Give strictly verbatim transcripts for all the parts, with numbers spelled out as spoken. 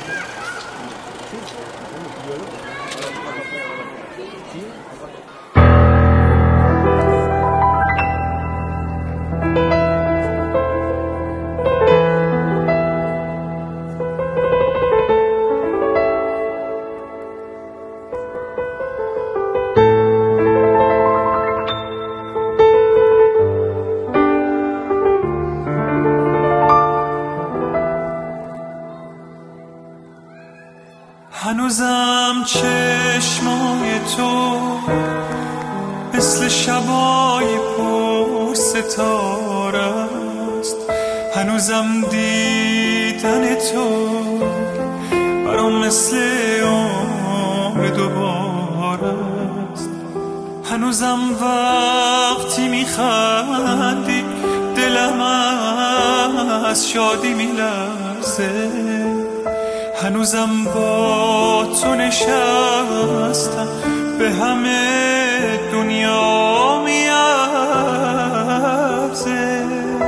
هنوزم چشمای تو مثل شبای پر ستاره است، هنوزم دیدن تو برام مثل عمر دوباره است، هنوزم وقتی میخندی دلم از شادی میلرزه، هنوزم با تو نشستم به همه دنیا میارزه،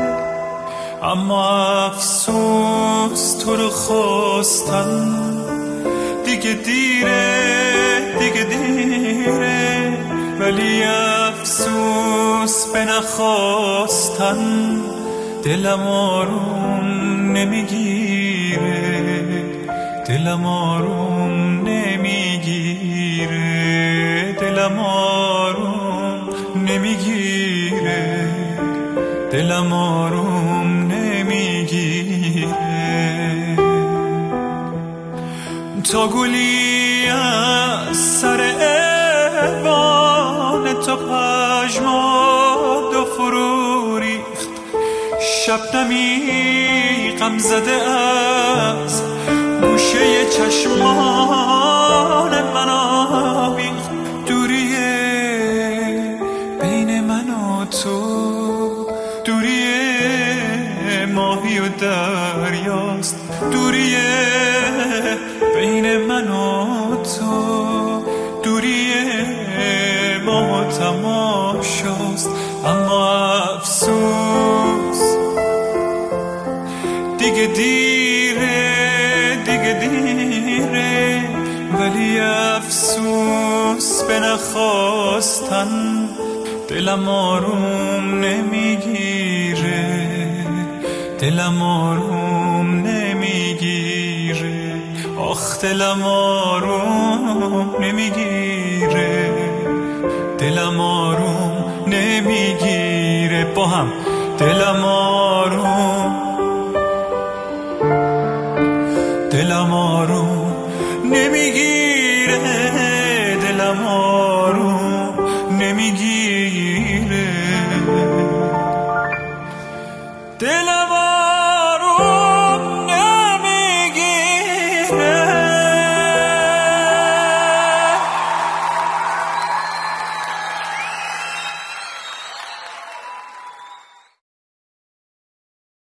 اما افسوس تو رو خواستم دیگه دیره دیگه دیره، ولی افسوس به نخواستن دلم آروم نمیگیره، دلم آروم نمیگیره، دلم آروم نمیگیره، دلم آروم نمیگیره. تا گلی از سر ایوان تو پژمرد و فرو ریخت، شبنمی غم زده از گوشه چشمان من آویخت، دوریه بین من و تو، دوریه ماهی و دریاست، دوریه بین من و تو، دوریه ماه و تماشاست، اما افسوس دیگه دیره دیگه دیره، ولی افسوس به نخواستن دلم آروم نمیگیره، دلم آروم نمیگیره، آخ دلم آروم نمیگیره، دلم آروم نمیگیره، با هم دلم آروم دلم آروم نمیگیره، دلم آروم